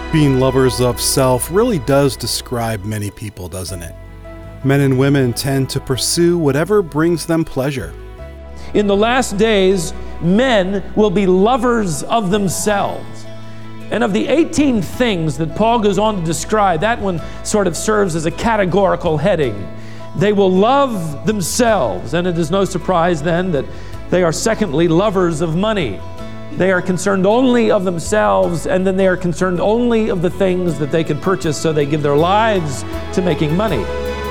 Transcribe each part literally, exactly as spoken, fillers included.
Being lovers of self really does describe many people, doesn't it? Men and women tend to pursue whatever brings them pleasure. In the last days, men will be lovers of themselves. And of the eighteen things that Paul goes on to describe, that one sort of serves as a categorical heading. They will love themselves, and it is no surprise then that they are secondly lovers of money. They are concerned only of themselves, and then they are concerned only of the things that they can purchase, so they give their lives to making money.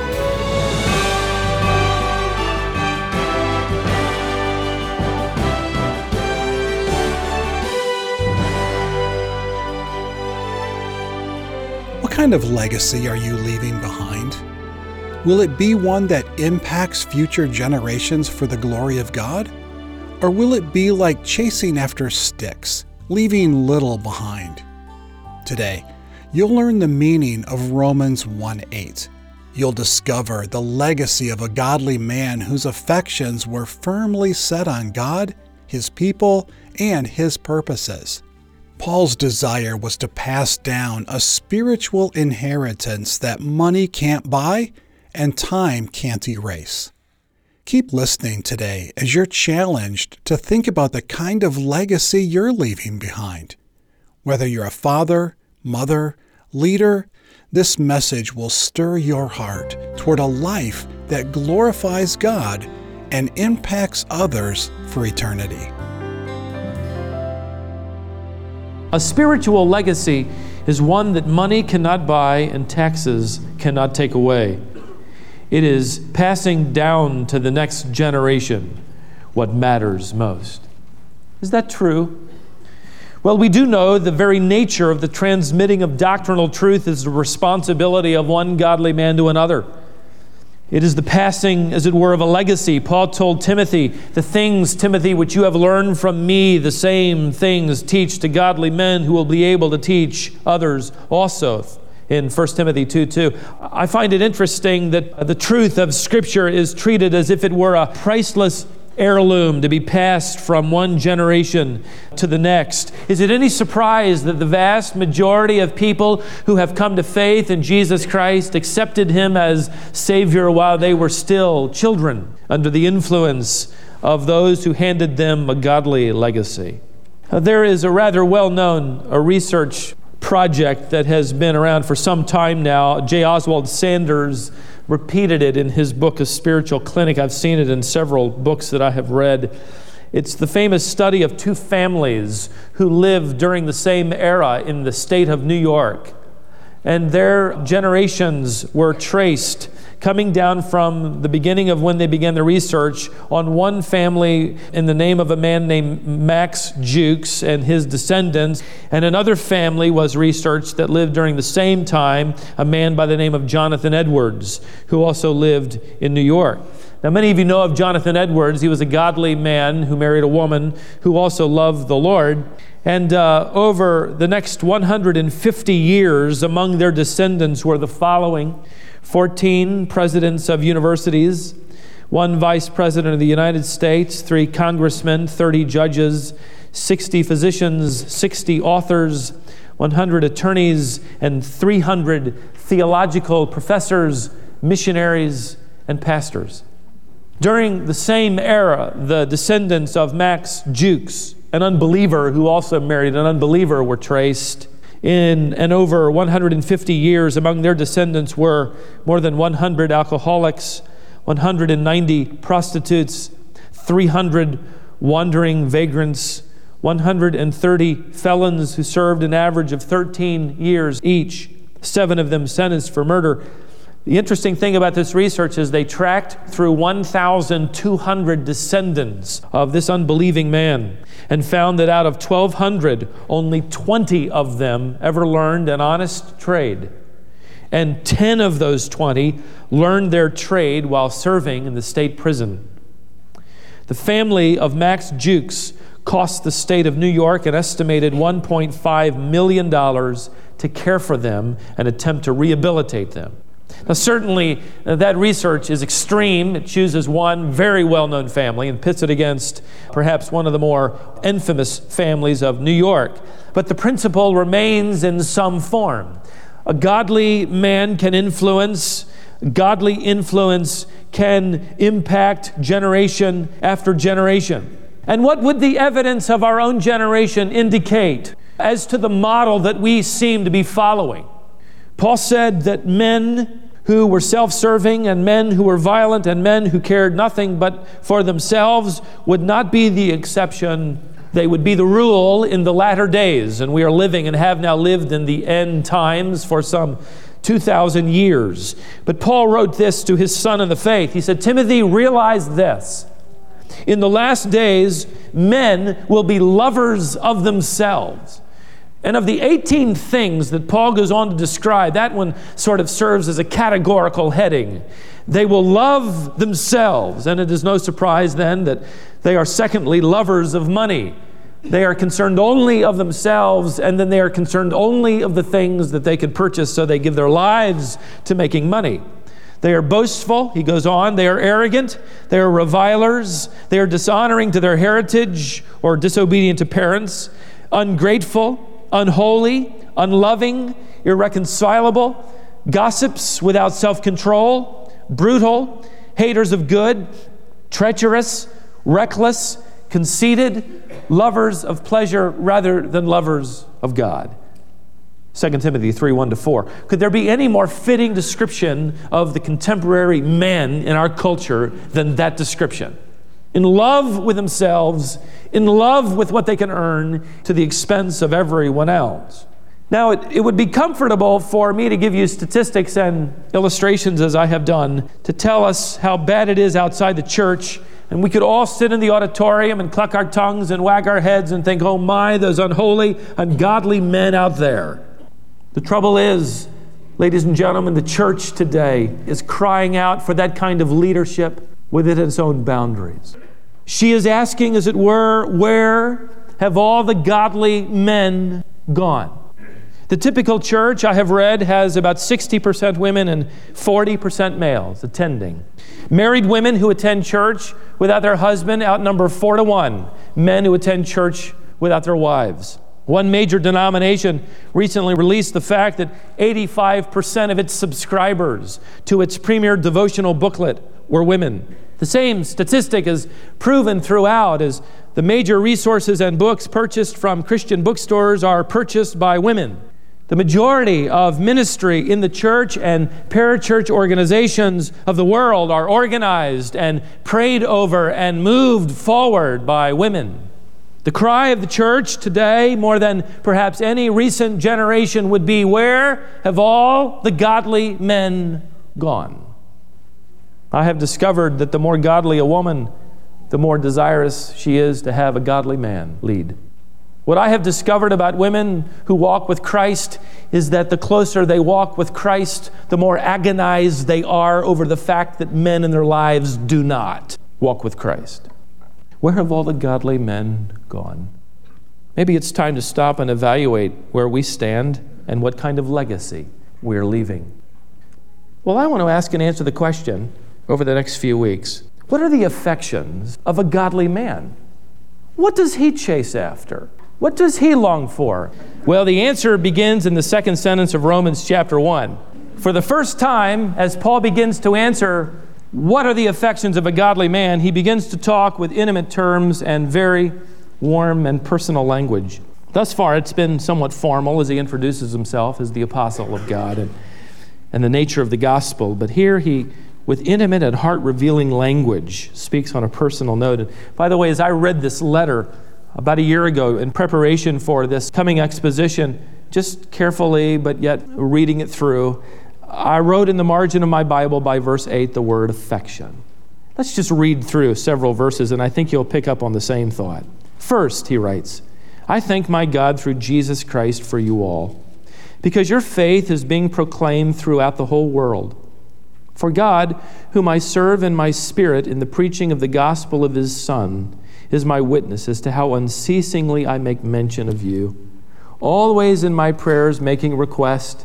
What kind of legacy are you leaving behind? Will it be one that impacts future generations for the glory of God? Or will it be like chasing after sticks, leaving little behind? Today, you'll learn the meaning of Romans one eight. You'll discover the legacy of a godly man whose affections were firmly set on God, His people, and His purposes. Paul's desire was to pass down a spiritual inheritance that money can't buy and time can't erase. Keep listening today as you're challenged to think about the kind of legacy you're leaving behind. Whether you're a father, mother, leader, this message will stir your heart toward a life that glorifies God and impacts others for eternity. A spiritual legacy is one that money cannot buy and taxes cannot take away. It is passing down to the next generation what matters most. Is that true? Well, we do know the very nature of the transmitting of doctrinal truth is the responsibility of one godly man to another. It is the passing, as it were, of a legacy. Paul told Timothy, "The things, Timothy, which you have learned from me, the same things teach to godly men who will be able to teach others also." In First Timothy two two. I find it interesting that the truth of Scripture is treated as if it were a priceless heirloom to be passed from one generation to the next. Is it any surprise that the vast majority of people who have come to faith in Jesus Christ accepted Him as Savior while they were still children, under the influence of those who handed them a godly legacy? Uh, there is a rather well-known a research project that has been around for some time now. J. Oswald Sanders repeated it in his book, A Spiritual Clinic. I've seen it in several books that I have read. It's the famous study of two families who lived during the same era in the state of New York. And their generations were traced coming down from the beginning of when they began the research on one family in the name of a man named Max Jukes and his descendants, and another family was researched that lived during the same time, a man by the name of Jonathan Edwards, who also lived in New York. Now, many of you know of Jonathan Edwards. He was a godly man who married a woman who also loved the Lord. And uh, over the next one hundred fifty years, among their descendants were the following: fourteen presidents of universities, one vice president of the United States, three congressmen, thirty judges, sixty physicians, sixty authors, one hundred attorneys, and three hundred theological professors, missionaries, and pastors. During the same era, the descendants of Max Jukes, an unbeliever who also married an unbeliever, were traced. In and over one hundred fifty years, among their descendants were more than one hundred alcoholics, one hundred ninety prostitutes, three hundred wandering vagrants, one hundred thirty felons who served an average of thirteen years each, seven of them sentenced for murder. The interesting thing about this research is they tracked through one thousand two hundred descendants of this unbelieving man and found that out of twelve hundred, only twenty of them ever learned an honest trade. And ten of those twenty learned their trade while serving in the state prison. The family of Max Jukes cost the state of New York an estimated one point five million dollars to care for them and attempt to rehabilitate them. Now, certainly, uh, that research is extreme. It chooses one very well-known family and pits it against perhaps one of the more infamous families of New York. But the principle remains in some form. A godly man can influence, godly influence can impact generation after generation. And what would the evidence of our own generation indicate as to the model that we seem to be following? Paul said that men who were self-serving and men who were violent and men who cared nothing but for themselves would not be the exception. They would be the rule in the latter days. And we are living and have now lived in the end times for some two thousand years. But Paul wrote this to his son in the faith. He said, Timothy, realize this. In the last days, men will be lovers of themselves. And of the eighteen things that Paul goes on to describe, that one sort of serves as a categorical heading. They will love themselves, and it is no surprise then that they are secondly lovers of money. They are concerned only of themselves, and then they are concerned only of the things that they can purchase, so they give their lives to making money. They are boastful, he goes on. They are arrogant. They are revilers. They are dishonoring to their heritage or disobedient to parents, ungrateful, unholy, unloving, irreconcilable, gossips without self-control, brutal, haters of good, treacherous, reckless, conceited, lovers of pleasure rather than lovers of God. Second Timothy three, one to four. Could there be any more fitting description of the contemporary men in our culture than that description? In love with themselves, in love with what they can earn to the expense of everyone else. Now, it, it would be comfortable for me to give you statistics and illustrations, as I have done, to tell us how bad it is outside the church, and we could all sit in the auditorium and cluck our tongues and wag our heads and think, oh my, those unholy, ungodly men out there. The trouble is, ladies and gentlemen, the church today is crying out for that kind of leadership within its own boundaries. She is asking, as it were, where have all the godly men gone? The typical church, I have read, has about sixty percent women and forty percent males attending. Married women who attend church without their husband outnumber four to one men who attend church without their wives. One major denomination recently released the fact that eighty-five percent of its subscribers to its premier devotional booklet were women. The same statistic is proven throughout, as the major resources and books purchased from Christian bookstores are purchased by women. The majority of ministry in the church and parachurch organizations of the world are organized and prayed over and moved forward by women. The cry of the church today, more than perhaps any recent generation, would be, where have all the godly men gone? I have discovered that the more godly a woman, the more desirous she is to have a godly man lead. What I have discovered about women who walk with Christ is that the closer they walk with Christ, the more agonized they are over the fact that men in their lives do not walk with Christ. Where have all the godly men gone? Maybe it's time to stop and evaluate where we stand and what kind of legacy we're leaving. Well, I want to ask and answer the question over the next few weeks. What are the affections of a godly man? What does he chase after? What does he long for? Well, the answer begins in the second sentence of Romans chapter one. For the first time, as Paul begins to answer what are the affections of a godly man, he begins to talk with intimate terms and very warm and personal language. Thus far, it's been somewhat formal as he introduces himself as the apostle of God and, and the nature of the gospel. But here he, with intimate and heart-revealing language, speaks on a personal note. And by the way, as I read this letter about a year ago in preparation for this coming exposition, just carefully but yet reading it through, I wrote in the margin of my Bible by verse eight the word affection. Let's just read through several verses, and I think you'll pick up on the same thought. First, he writes, I thank my God through Jesus Christ for you all, because your faith is being proclaimed throughout the whole world. For God, whom I serve in my spirit in the preaching of the gospel of his Son, is my witness as to how unceasingly I make mention of you, always in my prayers making request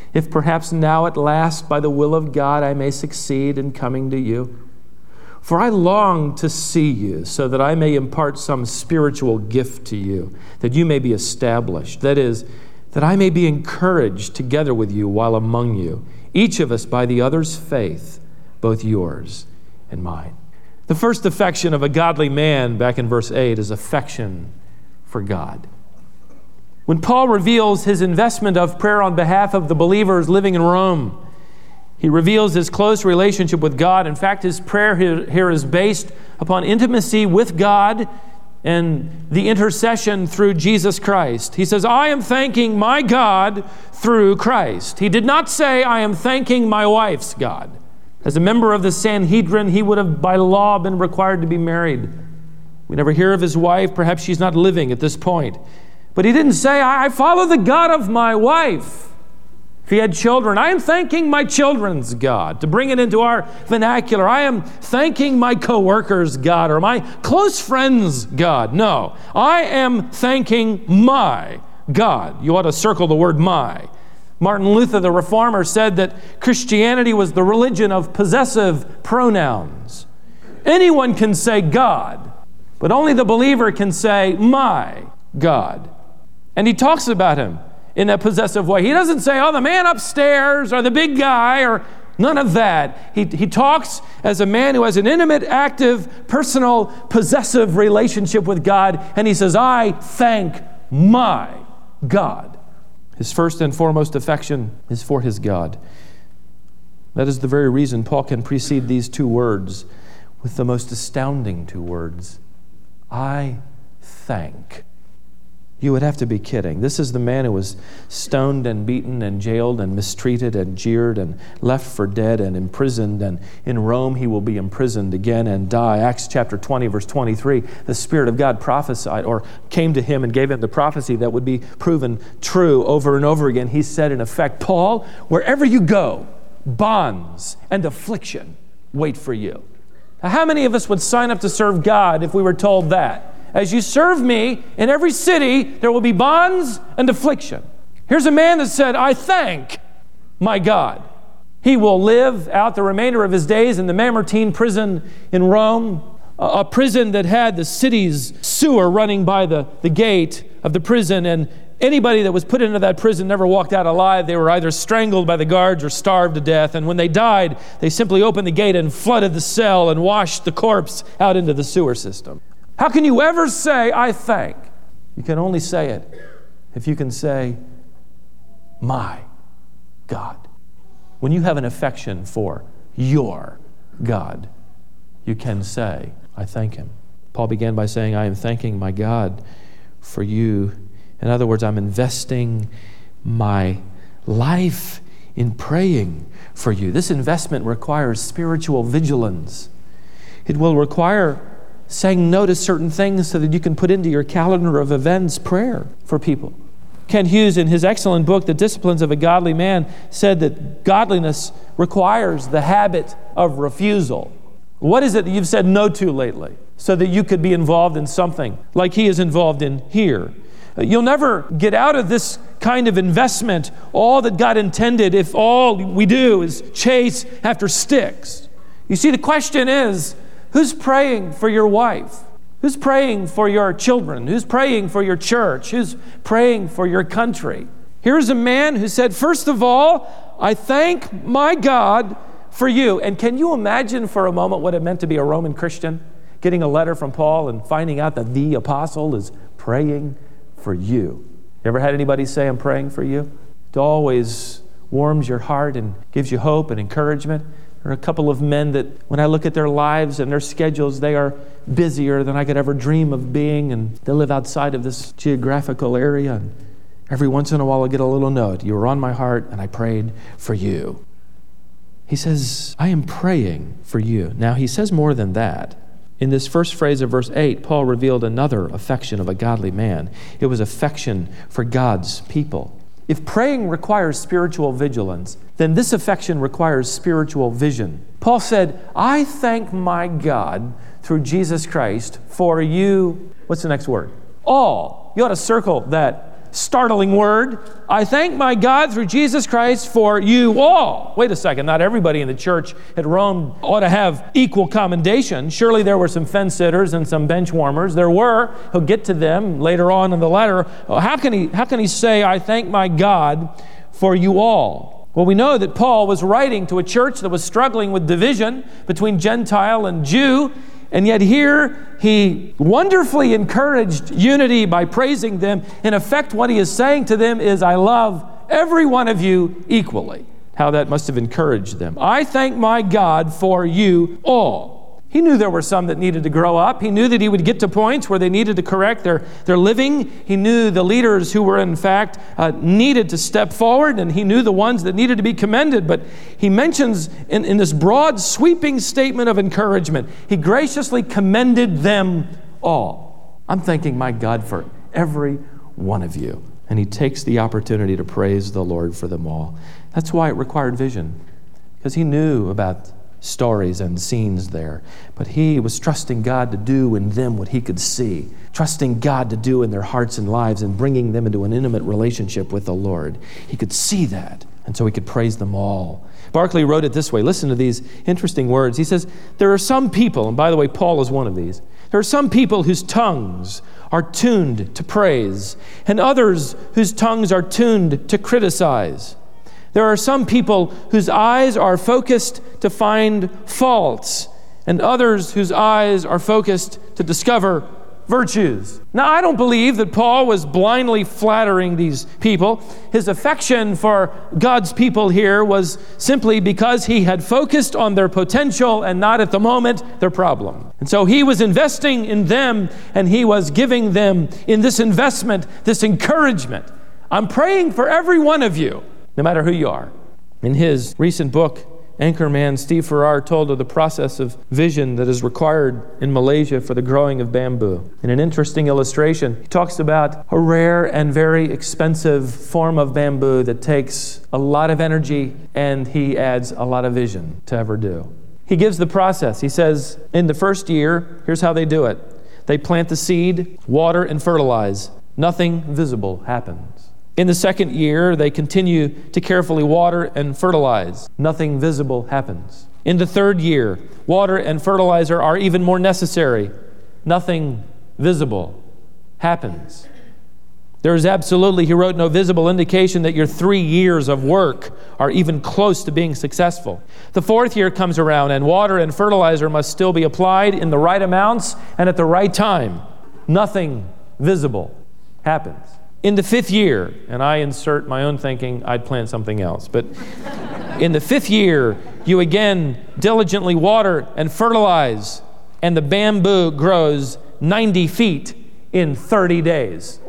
if perhaps now at last by the will of God I may succeed in coming to you. For I long to see you so that I may impart some spiritual gift to you, that you may be established. That is, that I may be encouraged together with you while among you, each of us by the other's faith, both yours and mine. The first affection of a godly man, back in verse eight, is affection for God. When Paul reveals his investment of prayer on behalf of the believers living in Rome, he reveals his close relationship with God. In fact, his prayer here is based upon intimacy with God and the intercession through Jesus Christ. He says, I am thanking my God through Christ. He did not say, I am thanking my wife's God. As a member of the Sanhedrin, he would have by law been required to be married. We never hear of his wife. Perhaps she's not living at this point. But he didn't say, I follow the God of my wife. If he had children, I am thanking my children's God. To bring it into our vernacular, I am thanking my co-worker's God or my close friend's God. No, I am thanking my God. You ought to circle the word my. Martin Luther, the reformer, said that Christianity was the religion of possessive pronouns. Anyone can say God, but only the believer can say my God. And he talks about him in a possessive way. He doesn't say, oh, the man upstairs or the big guy or none of that. He, he talks as a man who has an intimate, active, personal, possessive relationship with God, and he says, I thank my God. His first and foremost affection is for his God. That is the very reason Paul can precede these two words with the most astounding two words. I thank. You would have to be kidding. This is the man who was stoned and beaten and jailed and mistreated and jeered and left for dead and imprisoned. And in Rome he will be imprisoned again and die. Acts chapter twenty, verse twenty-three, the Spirit of God prophesied or came to him and gave him the prophecy that would be proven true over and over again. He said, in effect, Paul, wherever you go, bonds and affliction wait for you. Now, how many of us would sign up to serve God if we were told that? As you serve me, in every city there will be bonds and affliction. Here's a man that said, I thank my God. He will live out the remainder of his days in the Mamertine prison in Rome, a prison that had the city's sewer running by the, the gate of the prison, and anybody that was put into that prison never walked out alive. They were either strangled by the guards or starved to death, and when they died, they simply opened the gate and flooded the cell and washed the corpse out into the sewer system. How can you ever say, I thank? You can only say it if you can say, my God. When you have an affection for your God, you can say, I thank him. Paul began by saying, I am thanking my God for you. In other words, I'm investing my life in praying for you. This investment requires spiritual vigilance. It will require saying no to certain things so that you can put into your calendar of events prayer for people. Kent Hughes, in his excellent book, The Disciplines of a Godly Man, said that godliness requires the habit of refusal. What is it that you've said no to lately so that you could be involved in something like he is involved in here? You'll never get out of this kind of investment all that God intended if all we do is chase after sticks. You see, the question is, who's praying for your wife? Who's praying for your children? Who's praying for your church? Who's praying for your country? Here's a man who said, first of all, I thank my God for you. And can you imagine for a moment what it meant to be a Roman Christian? Getting a letter from Paul and finding out that the apostle is praying for you. You ever had anybody say, I'm praying for you? It always warms your heart and gives you hope and encouragement. There are a couple of men that when I look at their lives and their schedules, they are busier than I could ever dream of being, and they live outside of this geographical area. And every once in a while I get a little note, you were on my heart and I prayed for you. He says, I am praying for you. Now he says more than that. In this first phrase of verse eight, Paul revealed another affection of a godly man. It was affection for God's people. If praying requires spiritual vigilance, then this affection requires spiritual vision. Paul said, I thank my God through Jesus Christ for you. What's the next word? All. You ought to circle that startling word. I thank my God through Jesus Christ for you all. Wait a second, not everybody in the church at Rome ought to have equal commendation. Surely there were some fence sitters and some bench warmers. There were. He'll get to them later on in the letter. How can he, how can he say, I thank my God for you all? Well, we know that Paul was writing to a church that was struggling with division between Gentile and Jew, and yet here he wonderfully encouraged unity by praising them. In effect, what he is saying to them is, I love every one of you equally. How that must have encouraged them. I thank my God for you all. He knew there were some that needed to grow up. He knew that he would get to points where they needed to correct their, their living. He knew the leaders who were, in fact, uh, needed to step forward, and he knew the ones that needed to be commended. But he mentions in, in this broad, sweeping statement of encouragement, he graciously commended them all. I'm thanking my God for every one of you. And he takes the opportunity to praise the Lord for them all. That's why it required vision, because he knew about stories and scenes there. But he was trusting God to do in them what he could see, trusting God to do in their hearts and lives and bringing them into an intimate relationship with the Lord. He could see that, and so he could praise them all. Barclay wrote it this way. Listen to these interesting words. He says, there are some people, and by the way, Paul is one of these, there are some people whose tongues are tuned to praise, and others whose tongues are tuned to criticize. There are some people whose eyes are focused to find faults, and others whose eyes are focused to discover virtues. Now, I don't believe that Paul was blindly flattering these people. His affection for God's people here was simply because he had focused on their potential and not at the moment their problem. And so he was investing in them, and he was giving them in this investment, this encouragement. I'm praying for every one of you, no matter who you are. In his recent book, Anchorman Steve Farrar told of the process of vision that is required in Malaysia for the growing of bamboo. In an interesting illustration, he talks about a rare and very expensive form of bamboo that takes a lot of energy, and he adds a lot of vision to ever do. He gives the process. He says, in the first year, here's how they do it. They plant the seed, water, and fertilize. Nothing visible happens. In the second year, they continue to carefully water and fertilize. Nothing visible happens. In the third year, water and fertilizer are even more necessary. Nothing visible happens. There is absolutely, he wrote, no visible indication that your three years of work are even close to being successful. The fourth year comes around, and water and fertilizer must still be applied in the right amounts and at the right time. Nothing visible happens. In the fifth year, and I insert my own thinking, I'd plant something else, but in the fifth year, you again diligently water and fertilize, and the bamboo grows ninety feet in thirty days.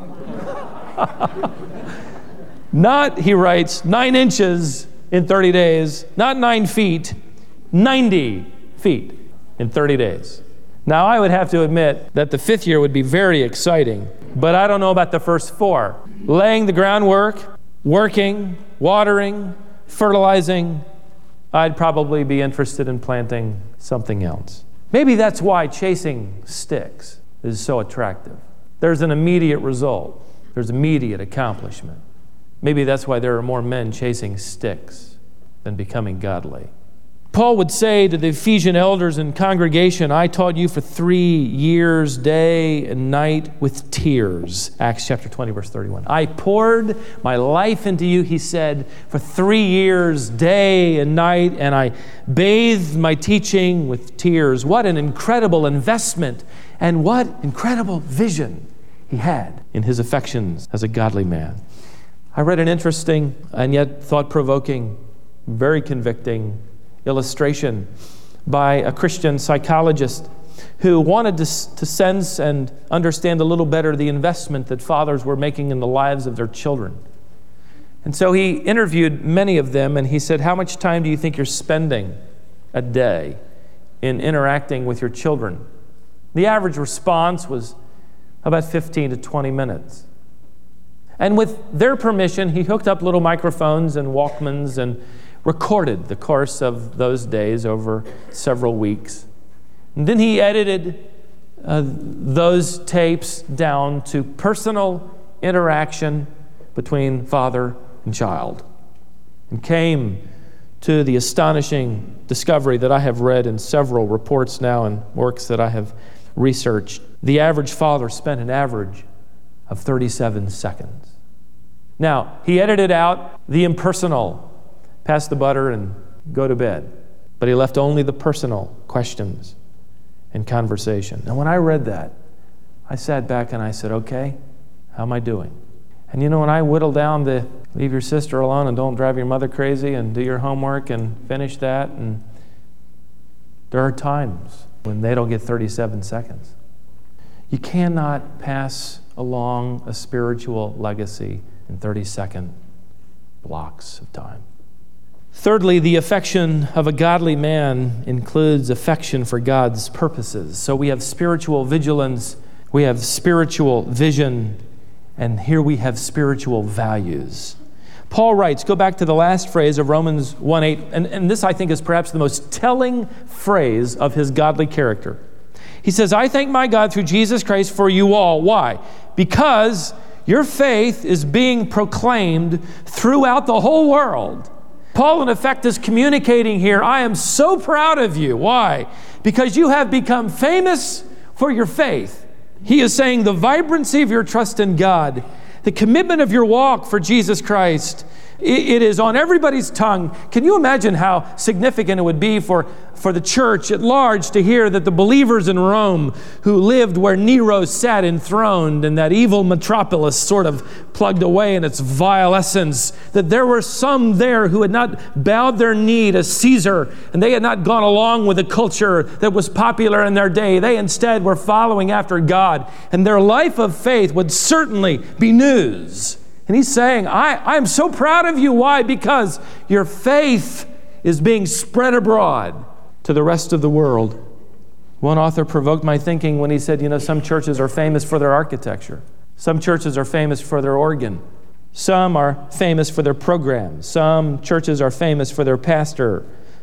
Not, he writes, nine inches in thirty days, not nine feet, ninety feet in thirty days. Now, I would have to admit that the fifth year would be very exciting, but I don't know about the first four. Laying the groundwork, working, watering, fertilizing, I'd probably be interested in planting something else. Maybe that's why chasing sticks is so attractive. There's an immediate result. There's immediate accomplishment. Maybe that's why there are more men chasing sticks than becoming godly. Paul would say to the Ephesian elders and congregation, I taught you for three years, day and night, with tears. Acts chapter twenty, verse thirty-one. I poured my life into you, he said, for three years, day and night, and I bathed my teaching with tears. What an incredible investment, and what incredible vision he had in his affections as a godly man. I read an interesting and yet thought-provoking, very convicting illustration by a Christian psychologist who wanted to, to sense and understand a little better the investment that fathers were making in the lives of their children. And so he interviewed many of them, and he said, how much time do you think you're spending a day in interacting with your children? The average response was about fifteen to twenty minutes. And with their permission, he hooked up little microphones and Walkmans and recorded the course of those days over several weeks. And then he edited uh, those tapes down to personal interaction between father and child, and came to the astonishing discovery that I have read in several reports now and works that I have researched. The average father spent an average of thirty-seven seconds. Now, he edited out the impersonal, pass the butter and go to bed, but he left only the personal questions and conversation. And when I read that, I sat back and I said, okay, how am I doing? And you know, when I whittle down the leave your sister alone and don't drive your mother crazy and do your homework and finish that, and there are times when they don't get thirty-seven seconds. You cannot pass along a spiritual legacy in thirty-second blocks of time. Thirdly, the affection of a godly man includes affection for God's purposes. So we have spiritual vigilance, we have spiritual vision, and here we have spiritual values. Paul writes, go back to the last phrase of Romans one eight, and, and this I think is perhaps the most telling phrase of his godly character. He says, I thank my God through Jesus Christ for you all. Why? Because your faith is being proclaimed throughout the whole world. Paul, in effect, is communicating here, I am so proud of you. Why? Because you have become famous for your faith. He is saying the vibrancy of your trust in God, the commitment of your walk for Jesus Christ, it is on everybody's tongue. Can you imagine how significant it would be for, for the church at large to hear that the believers in Rome who lived where Nero sat enthroned and that evil metropolis sort of plugged away in its vile essence, that there were some there who had not bowed their knee to Caesar and they had not gone along with the culture that was popular in their day. They instead were following after God, and their life of faith would certainly be news. And he's saying, I, I'm so proud of you. Why? Because your faith is being spread abroad to the rest of the world. One author provoked my thinking when he said, you know, some churches are famous for their architecture. Some churches are famous for their organ. Some are famous for their programs. Some churches are famous for their pastor.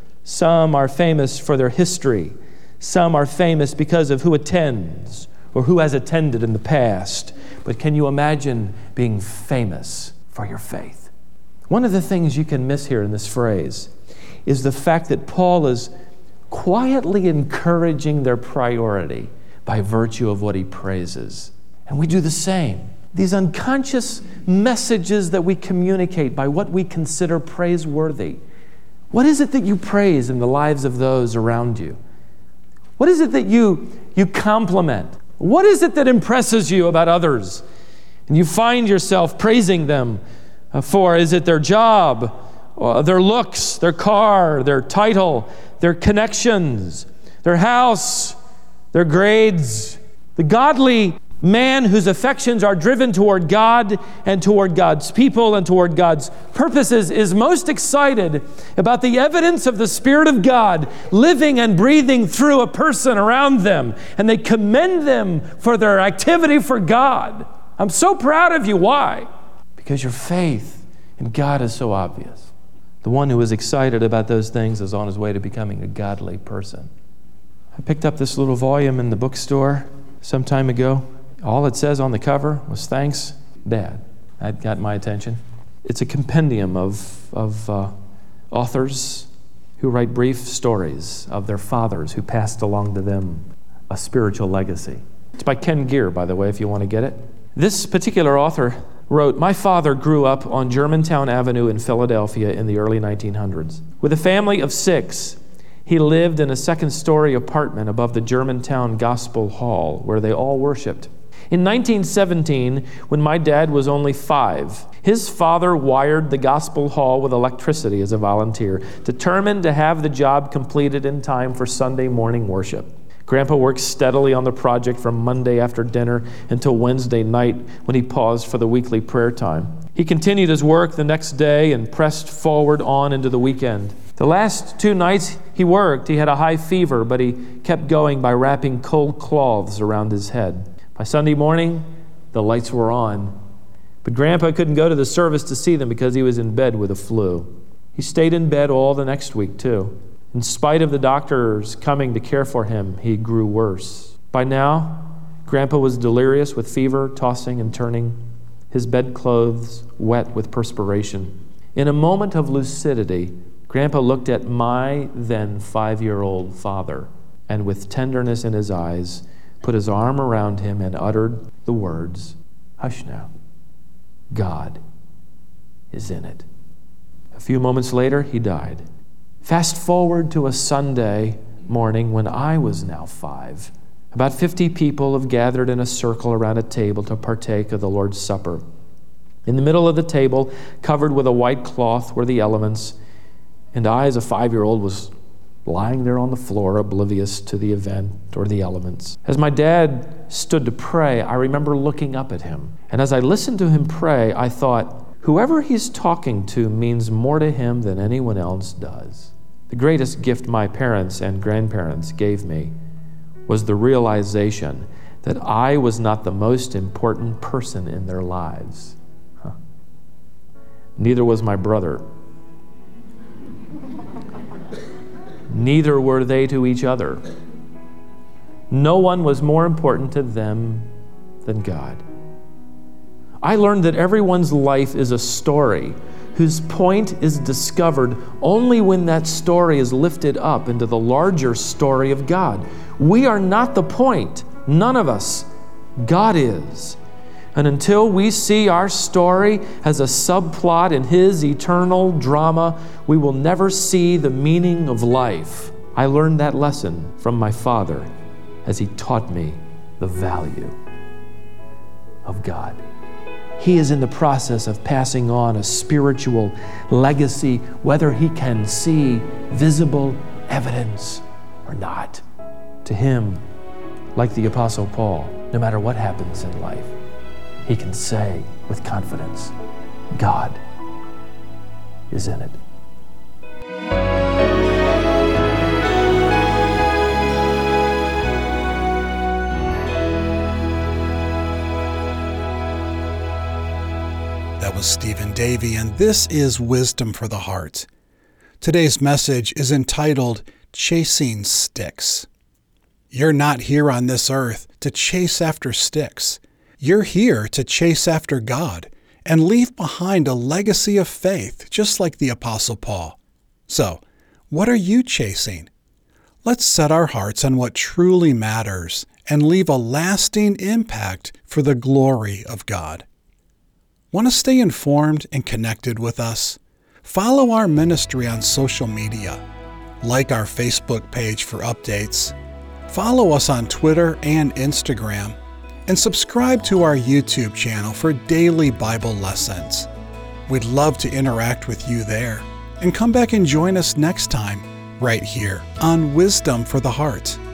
Some are famous for their history. Some are famous because of who attends or who has attended in the past. But can you imagine being famous for your faith? One of the things you can miss here in this phrase is the fact that Paul is quietly encouraging their priority by virtue of what he praises. And we do the same. These unconscious messages that we communicate by what we consider praiseworthy. What is it that you praise in the lives of those around you? What is it that you, you compliment? What is it that impresses you about others? And you find yourself praising them for, is it their job, or their looks, their car, their title, their connections, their house, their grades? The godly man whose affections are driven toward God and toward God's people and toward God's purposes is most excited about the evidence of the Spirit of God living and breathing through a person around them. And they commend them for their activity for God. I'm so proud of you. Why? Because your faith in God is so obvious. The one who is excited about those things is on his way to becoming a godly person. I picked up this little volume in the bookstore some time ago. All it says on the cover was, thanks, Dad. That got my attention. It's a compendium of, of uh, authors who write brief stories of their fathers who passed along to them a spiritual legacy. It's by Ken Gear, by the way, if you want to get it. This particular author wrote, my father grew up on Germantown Avenue in Philadelphia in the early nineteen hundreds. With a family of six, he lived in a second-story apartment above the Germantown Gospel Hall where they all worshiped. In nineteen seventeen, when my dad was only five, his father wired the Gospel Hall with electricity as a volunteer, determined to have the job completed in time for Sunday morning worship. Grandpa worked steadily on the project from Monday after dinner until Wednesday night when he paused for the weekly prayer time. He continued his work the next day and pressed forward on into the weekend. The last two nights he worked, he had a high fever, but he kept going by wrapping cold cloths around his head. By Sunday morning, the lights were on. But Grandpa couldn't go to the service to see them because he was in bed with a flu. He stayed in bed all the next week, too. In spite of the doctors coming to care for him, he grew worse. By now, Grandpa was delirious with fever, tossing and turning. his bedclothes wet with perspiration. In a moment of lucidity, Grandpa looked at my then five-year-old father and with tenderness in his eyes, put his arm around him and uttered the words, "Hush now. God is in it." A few moments later, he died. Fast forward to a Sunday morning when I was now five. About fifty people have gathered in a circle around a table to partake of the Lord's Supper. In the middle of the table, covered with a white cloth, were the elements, and I, as a five-year-old, was lying there on the floor, oblivious to the event or the elements. As my dad stood to pray, I remember looking up at him. And as I listened to him pray, I thought, whoever he's talking to means more to him than anyone else does. The greatest gift my parents and grandparents gave me was the realization that I was not the most important person in their lives. Huh. Neither was my brother. Neither were they to each other. No one was more important to them than God. I learned that everyone's life is a story whose point is discovered only when that story is lifted up into the larger story of God. We are not the point. None of us. God is. And until we see our story as a subplot in His eternal drama, we will never see the meaning of life. I learned that lesson from my father as he taught me the value of God. He is in the process of passing on a spiritual legacy, whether he can see visible evidence or not. To him, like the Apostle Paul, no matter what happens in life, he can say with confidence, God is in it. That was Stephen Davey, and this is Wisdom for the Heart. Today's message is entitled Chasing Sticks. You're not here on this earth to chase after sticks. You're here to chase after God and leave behind a legacy of faith, just like the Apostle Paul. So, what are you chasing? Let's set our hearts on what truly matters and leave a lasting impact for the glory of God. Want to stay informed and connected with us? Follow our ministry on social media. Like our Facebook page for updates. Follow us on Twitter and Instagram. And subscribe to our YouTube channel for daily Bible lessons. We'd love to interact with you there. And come back and join us next time, right here on Wisdom for the Heart.